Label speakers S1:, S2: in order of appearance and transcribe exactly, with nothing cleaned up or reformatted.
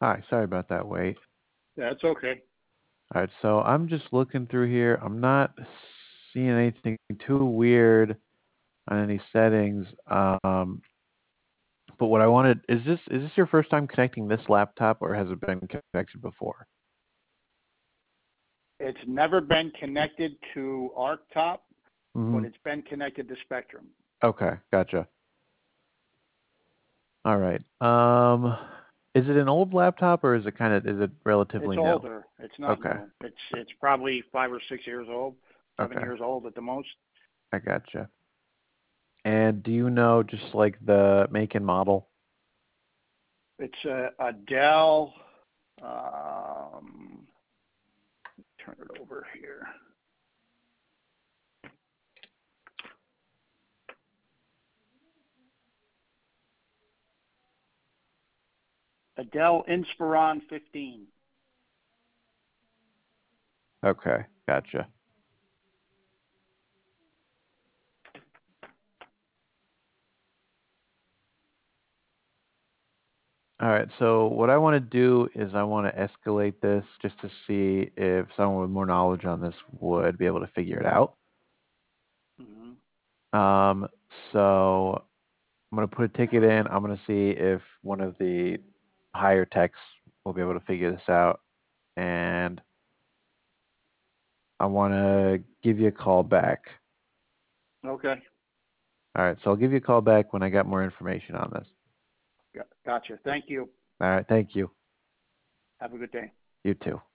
S1: Hi, sorry about that wait.
S2: That's okay.
S1: All right, so I'm just looking through here. I'm not seeing anything too weird on any settings. Um, but what I wanted is this is this your first time connecting this laptop or has it been connected before?
S2: It's never been connected to ArcTop,
S1: Mm-hmm.
S2: but it's been connected to Spectrum.
S1: Okay, gotcha. All right. Um, is it an old laptop or is it kind of is it
S2: It's
S1: relatively new?
S2: older. It's not
S1: Okay.
S2: new. It's it's probably five or six years old, seven
S1: Okay.
S2: years old at the most.
S1: I gotcha. And do you know just like the make and model?
S2: It's a, a Dell. Um, turn it over here. A Dell Inspiron fifteen.
S1: Okay, gotcha. All right, so what I want to do is I want to escalate this just to see if someone with more knowledge on this would be able to figure it out.
S2: Mm-hmm.
S1: Um, so I'm going to put a ticket in. I'm going to see if one of the higher techs will be able to figure this out. And I want to give you a call back.
S2: Okay.
S1: All right, so I'll give you a call back when I got more information on this.
S2: Gotcha. Thank you.
S1: All right, thank you.
S2: Have a good day.
S1: You too.